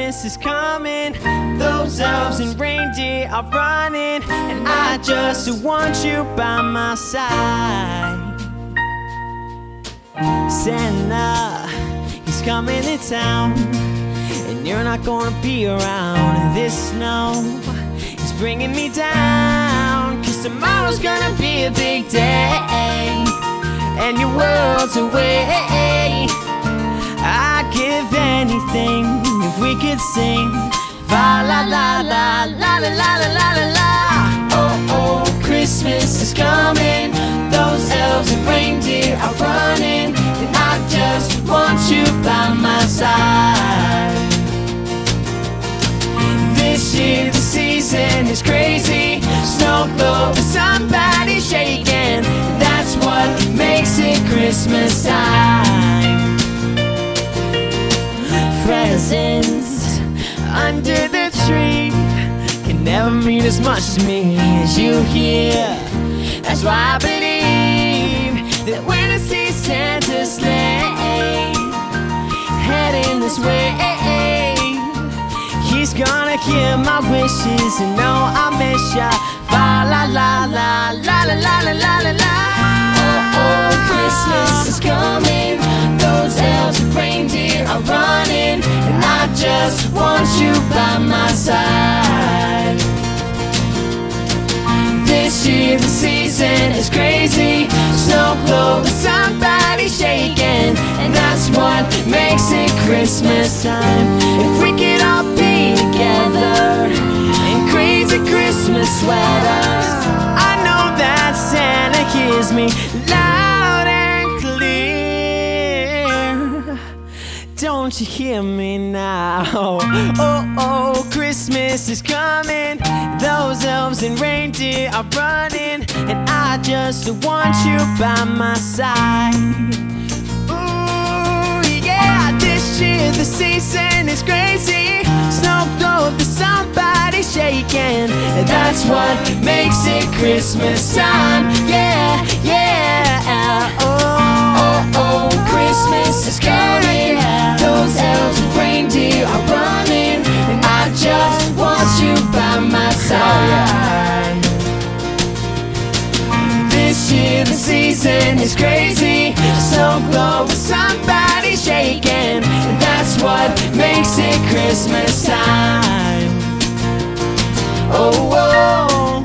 Christmas is coming. Those elves and reindeer are running, and I just want you by my side. Santa, he's coming to town, and you're not gonna be around. This snow is bringing me down, 'cause tomorrow's gonna be a big day, and your world's away. I'd give anything if we could sing fa la la la la la la la la la. Oh oh, Christmas is coming. Those elves and reindeer are running, and I just want you by my side. This year the season is crazy. Snow globe, somebody shaking. That's what makes it Christmas time. Presents under the tree can never mean as much to me as you here. That's why I believe that when I see Santa's sleigh heading this way, he's gonna hear my wishes and know I miss ya. Fa la la la la la la la la la la. Oh oh, Christmas is coming. Those elves and reindeer are running, and I just want you by my side. This year the season is crazy. Snow globe, somebody shaking, and that's what makes it Christmas time. If we could all be together in crazy Christmas sweaters, I know that Santa hears me loud and clear. Don't you hear me now? Oh oh, Christmas is coming. Those elves and reindeer are running, and I just want you by my side. Ooh yeah, this year the season is crazy. Snow globe, somebody shaking. That's what makes it Christmas time. Yeah, yeah. Oh oh, Christmas is coming. Those elves and reindeer are running, and I just want you by my side. This year the season is crazy. Snow globe with somebody shaking, and that's what makes it Christmas time. Oh oh,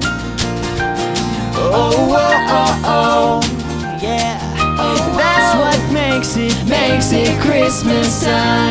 oh oh oh oh, yeah. That's what makes it Christmas time.